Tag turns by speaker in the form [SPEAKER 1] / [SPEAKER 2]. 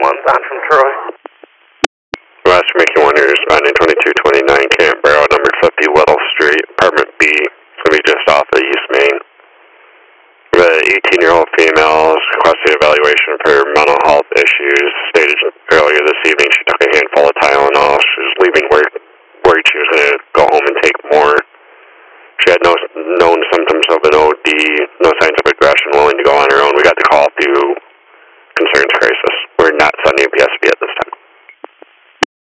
[SPEAKER 1] on from Troy.
[SPEAKER 2] West Mickey 1, you're responding 2229 Camp Barrow, number 50 Weddell Street, apartment B. It's going to be just off of East Main. The 18-year-old female is requesting evaluation for her mental health issues. Stated earlier this evening she took a handful of Tylenol. She was leaving work, worried she was going to go home and take more. She had no known symptoms of an OD, no signs of aggression, willing to go on her own. We got the call through Concerns Crisis. We're not sending a PSP